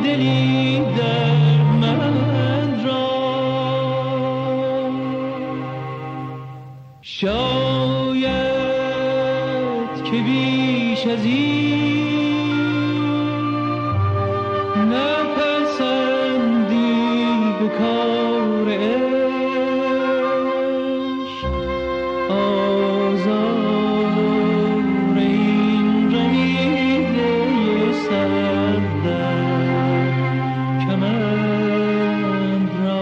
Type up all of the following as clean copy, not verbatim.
دلی دردمند را. شاید که بیش از این نپسندی به کار عشق، آزار این رمیده سر در کمند را.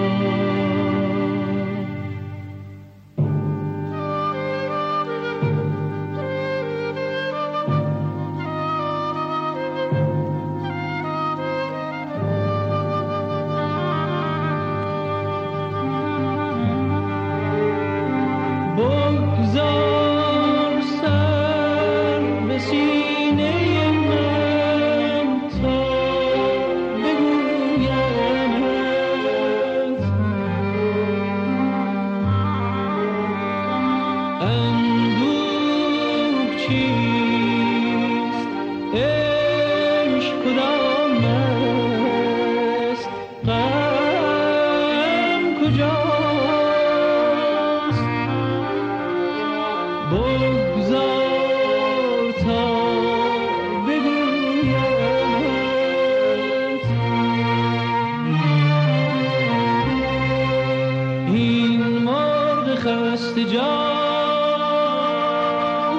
بگذار سر به سینه من تا بگویمت اندوه چیست، عشق کدام است، غم کجاست. بگذار تا بگویمت این مرغ خسته جان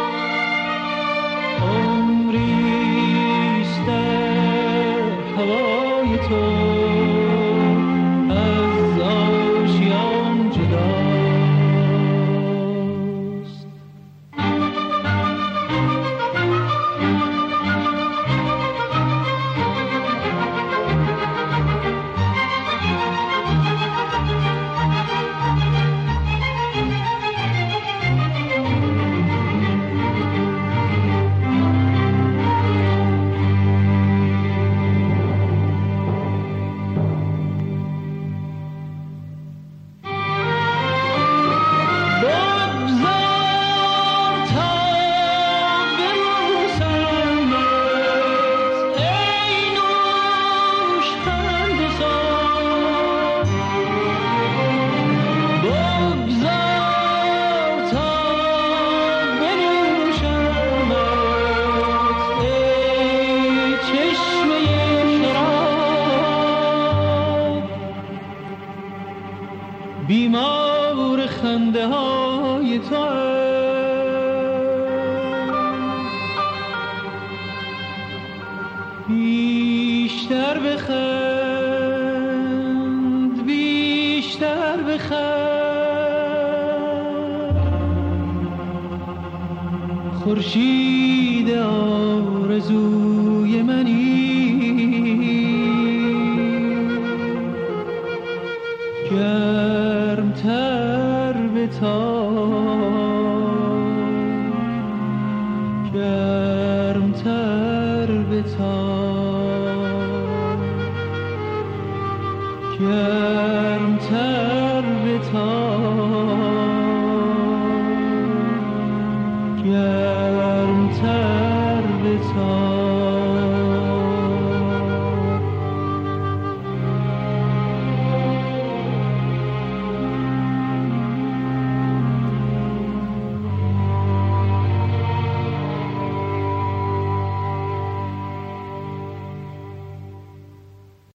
عمریست در هوای تو از آشیان جداست. بیمار خنده های تو بیشتر بخند، بیشتر بخند. خورشید آرزوی منی گرمتر بتاب، گرمتر بتاب، گرمتر